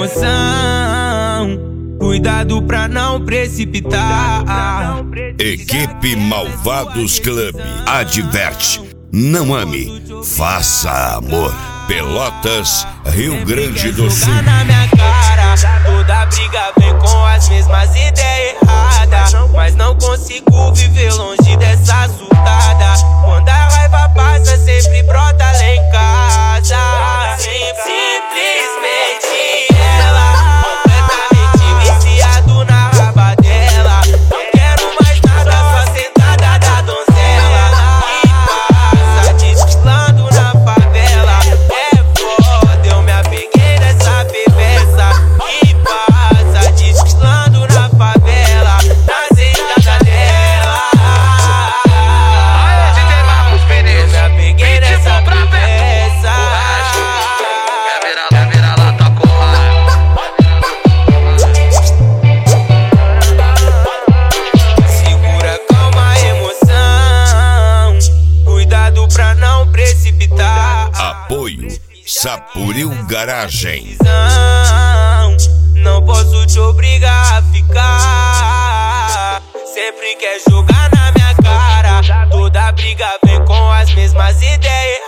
emoção. Cuidado pra não precipitar. Equipe Malvados Club adverte: não ame, faça amor. Pelotas, Rio Grande do Sul. Na minha cara, toda briga vem com as mesmas ideias erradas, mas não consigo viver longe dessa surtada. Quando a raiva passa, sempre brota lá em casa. Simplesmente ela, completamente viciado na raba dela. Não quero mais nada, só sentada da donzela. E passa desfilando na favela. É foda, eu me apeguei nessa perversa. E passa desfilando na favela, na sentada dela. Eu me apeguei nessa perversa. Segura, calma a emoção. Cuidado pra não precipitar. Apoio Sapuril Garagem. Não posso te obrigar a ficar. Sempre quer jogar na minha cara. Toda briga vem com as mesmas ideias